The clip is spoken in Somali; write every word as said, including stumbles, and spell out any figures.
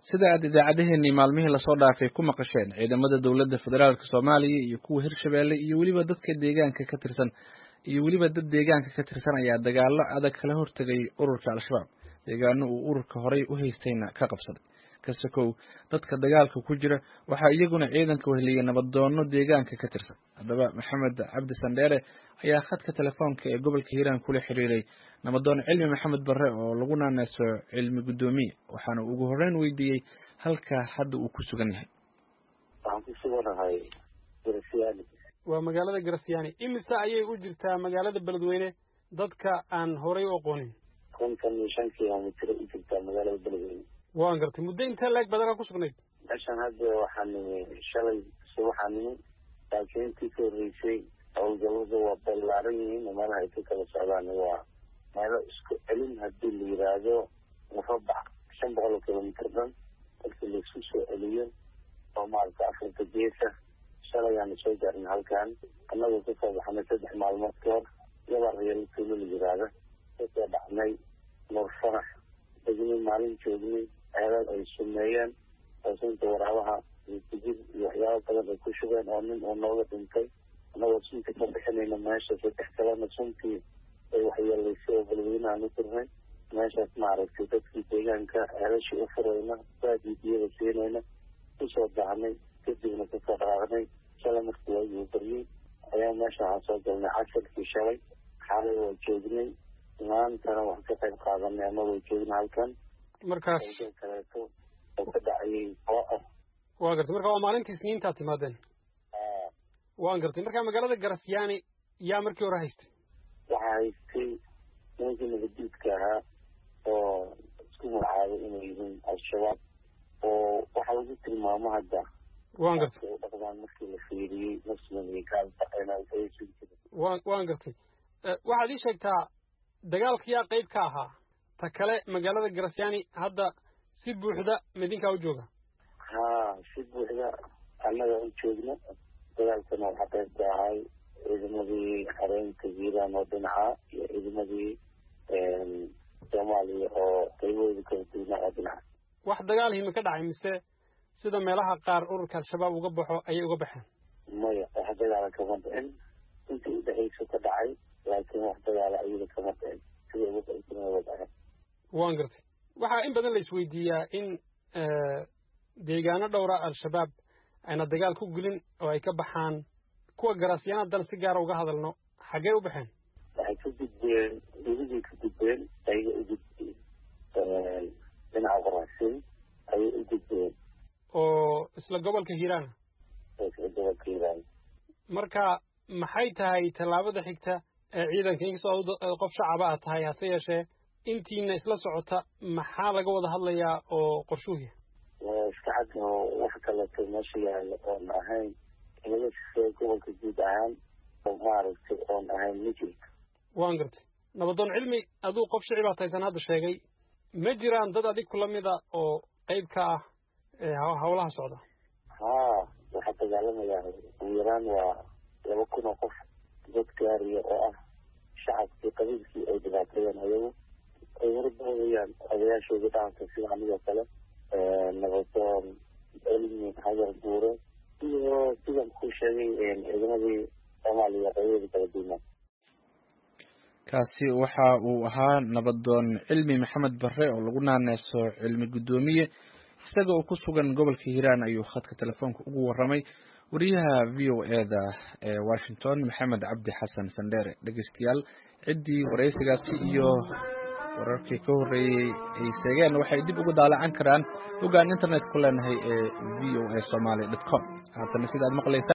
sida aad idaacadaheennii maalmihii lasoo dhaafay ku maqasheen ciidamada dowladda federaalka Soomaaliya iyo kuwa Hirshabeelle iyo weliba dadka deegaanka ka tirsan iyo weliba dad deegaanka ka tirsan ayaa dagaallo adag kala hortagay ururka Al-Shabaab deegaano uu ururka horey u haystayna ka qabsaday kasakow dadka dagaalka ku jira waxa iyaguna ciidanka weheliyay nabadoono deegaanka ka tirsan haddaba Maxamed Cabdi Sandheere ayaa khadka telefoonka ee gobolka Hiiraan kula xiriiray nabadoon Cilmi Maxamed Barre oo lagu naanayso Cilmi Gudoomiye waxaana ugu horreyn weydiiyay halka hadda uu ku sugan yahay. waxaan ku suganahay Garasyaani. waa magaalada Garasyaani. imisa ayay u jirtaa magaalada Beledweyne dadka aan horey u aqoonin? konton iyo shan kiiloomitir u jirtaa magaalada Beledweyne. waan gartay muddo intee leeg badan ku sugnayd? meeshan hadda waxaan shalay subaxan laakiin intii ka horreysay howlgallada waa ballaaran yihiin meelaha ay ka kala socdaan waa meelo isku celin haddii la yidhaahdo murabac shan boqol oo kilomitir dhan markii laisku soo celiyo oo maaragta afrika geesa shalay aan soo gaarnay halkan annagoo kasoo baxnay saddex maalmood ka hor yaba reelo tuulo la yidhaahda kasoo dhacnay nuur farax degnay maalin joognay ceelal ay sumeeyeen oo sunta waraabaha iyo kujir iyo waxyaabo badan ay ku shubeen oo nin uu nooga dhintay annagoo sunta ka bixinayna meesha saddex kalena suntii ay waxyeelaysay oo Beledweyne aan u tirnay meeshaas maaragtay dadkii deegaanka ceelashii u furayna baadii biyada siinayna kusoo daahnay kadibna kasoo dhaqaaqnay shalay markii waagii u baryey ayaa meesha waxaan soo galnay casharkii shalay xaalay waa joognay maantana wax ka qayb qaadanay ama way joognay halkan markaas kaleeto oo ka dhacayay oo ah waa gartay marka waa maalintii isniintaa timaadeen. waan gartay marka magaalada Garasyaani yaa markii hore haystay? waxaa haystay nimankii nabadiidka ahaa oo isku magacaabay inay yihiin Al-Shabaab oo waxaa lagu tilmaamo hadda waan gartay dhaqdaan markii la fiiriyey muslim iyo gaalba inay haysan jireen. waan waan gartay waxaad ii sheegtaa dagaalka yaa qayb ka ahaa ta kale magaalada Garasyaani hadda si buuxda midinka u jooga? haa si buuxda annaga u joogna dagaalkana waxaa qayb ka ahay ciidamadii xareenka Hiiraan oo dhinaca iyo ciidamadii Soomaaliya oo qaybahooda kala duwanaa oo dhinaca. wax dagaal himi ka dhacay mise sida meelaha qaar ururka Al-Shabaab uga baxo ayay uga baxeen? maya wax dagaala kama dhicin intii udhexaysa ka dhacay laakiin wax dagaala ayada kama dhicin sida uga dhacay dhacay. waan gartay waxaa in badan la isweydiiyaa in deegaano dhowra Al-Shabaab ayna dagaal ku gulin oo ay ka baxaan kuwa Garasyaani haddana si gaara uga hadalno xaggee u baxeen? waxay ka gudbeen dibadii ka gudbeen ayaga u gudbeen dhinaca Qoraasin ayay u gudbeen oo isla gobolka Hiiraan isla gobolka Hiiraan. marka maxay tahay tallaabada xigta ee ciidanka inkastoo qof shacab ah tahay hase yeeshee intiina isla socota maxaa laga wada hadlayaa oo qorshuhu yahay? waa iska cad oo wax kaleeto meesha yaalla oon ahayn inaga soo gobolka guud ahaan oo maaragtay oon ahayn mijilka. waan gartay nabadoon Cilmi aduu qof shacib ah taytan hadda sheegay ma jiraan dad adig kula mida oo qayb ka ah hawlaha socda? haa waxaa dagaalamaya ugu yaraan waa laba kun oo qof dad gaariya oo ah shacabkii qabiilkii ay dhibaateeyeen ayagu ay horboodayaan odayaashooda dhaqanka sida anigoo kale nabadoon Cilmi Xajar Buure iyo sidan ku sheegay ciidamadii Soomaaliya qaybahooda kala duwanaa. kaasi waxa uu ahaa nabadoon Cilmi Maxamed Barre oo lagu naanayso Cilmi Gudoomiye isaga oo ku sugan gobolka Hiiraan ayuu khadka telefoonka ugu waramay wariyaha V O A da ee Washington Maxamed Cabdi Xasan Sandheere. dhageystayaal ciddii wareysigaasi iyo wararkii ka horreeyay ay sheegeen waxay dib ugu daalacan karaan boggaan internet ku leenahay ee v o a somali dot com. haddana sidaad maqlaysaan